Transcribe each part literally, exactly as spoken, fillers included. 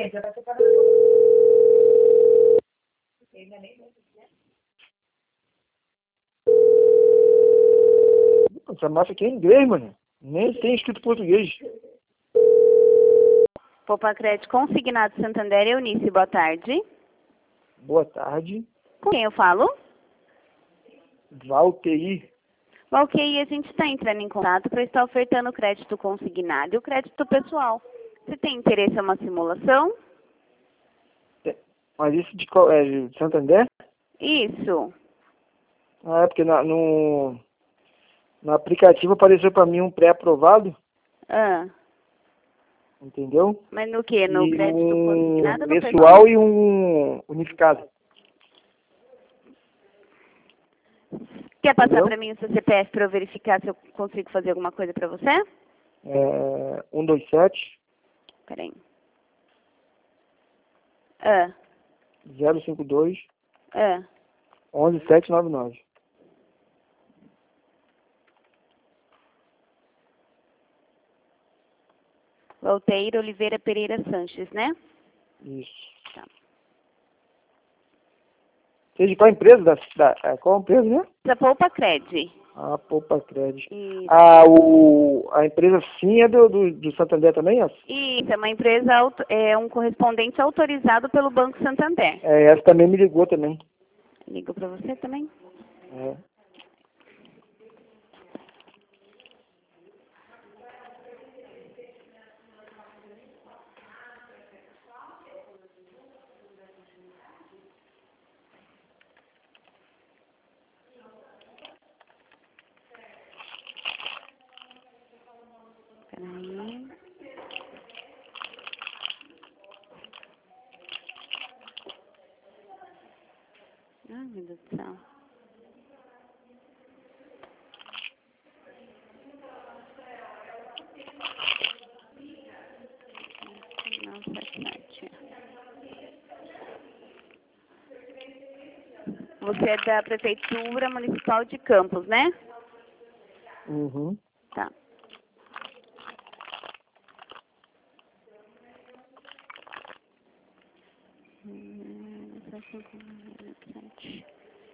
Essa massa aqui é inglês, mano. Nem tem escrito português. Poupa Crédito Consignado Santander, Eunice, boa tarde. Boa tarde. Com quem eu falo? Valtei. Ok, a gente está entrando em contato para estar ofertando crédito consignado e o crédito pessoal. Você tem interesse em uma simulação? Mas isso de, qual- é, de Santander? Isso. Ah, é porque na- no, no aplicativo apareceu para mim um pré-aprovado, Ah, entendeu? mas no que? No E crédito um consignado ou no pessoal pessoal? e um unificado. Quer passar Entendeu? para mim o seu C P F para eu verificar se eu consigo fazer alguma coisa para você? É, um dois sete, Peraí. Ah, zero cinco dois, ah. onze sete nove nove. Valteiro Oliveira Pereira Sanches, né? Isso. Tá. Você é de qual empresa? Da, da, é, qual empresa, né? Da Poupa Cred. A Poupa Crédito. Isso. Ah, o, a empresa sim é do, do, do Santander também, ó? Isso, é uma empresa, auto- é um correspondente autorizado pelo Banco Santander. É, essa também me ligou também. Ligo para você também? É. Peraí. Ai, meu Deus do céu. Não, sete, sete. Você é da Prefeitura Municipal de Campos, né? Uhum. Tá. Hum, sete, sete.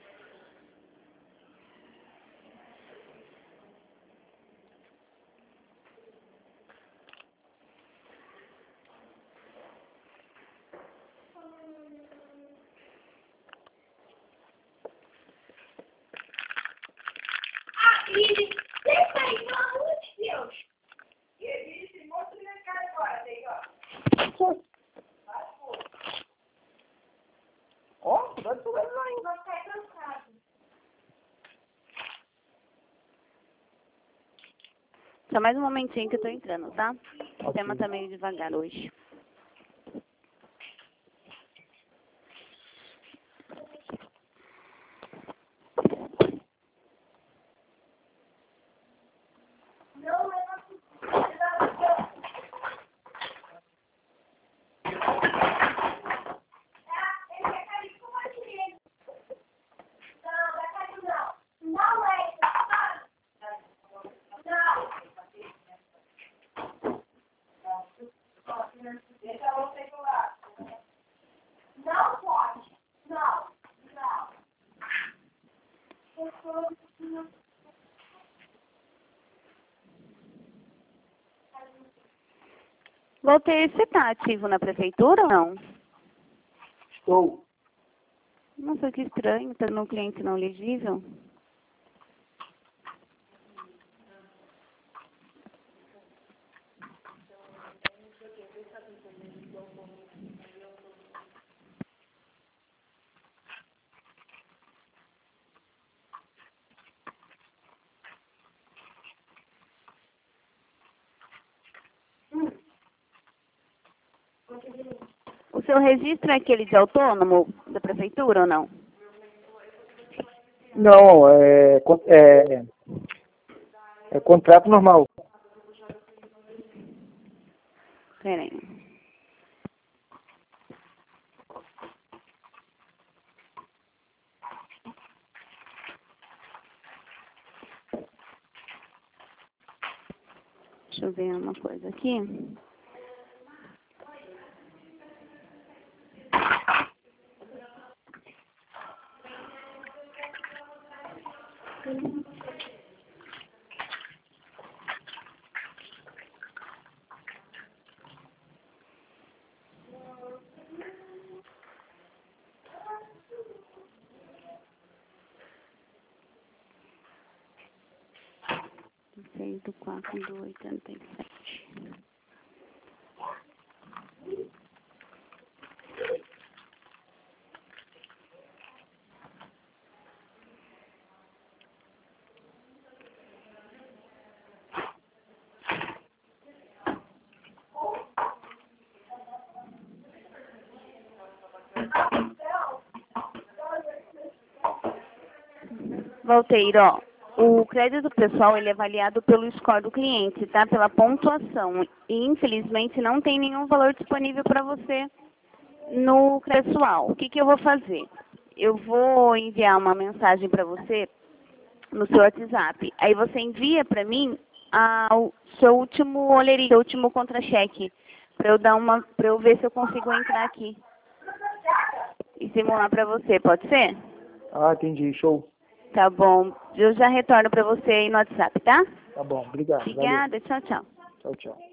Ó, cuidado com isso aí. Só mais um momentinho que eu tô entrando, tá? O sistema Ok. tá meio devagar hoje. Voltei, você tá ativo na prefeitura ou não? Estou. Nossa, que estranho, tá no cliente não legível. O seu registro é aquele de autônomo da prefeitura ou não? Não, é, con- é, é contrato normal. Peraí. Deixa eu ver uma coisa aqui. seis do quatro do oitenta e sete. Valteiro, ó, o crédito pessoal ele é avaliado pelo score do cliente, tá? Pela pontuação. E infelizmente não tem nenhum valor disponível para você no crédito pessoal. O que, que eu vou fazer? Eu vou enviar uma mensagem para você no seu WhatsApp. Aí você envia para mim a, o seu último olheria, seu último contra-cheque, para eu dar uma, para eu ver se eu consigo entrar aqui e simular para você. Pode ser? Ah, entendi. Show. Tá bom. Eu já retorno para você aí no WhatsApp, tá? Tá bom. Obrigado. Valeu. Obrigada. Tchau, tchau. Tchau, tchau.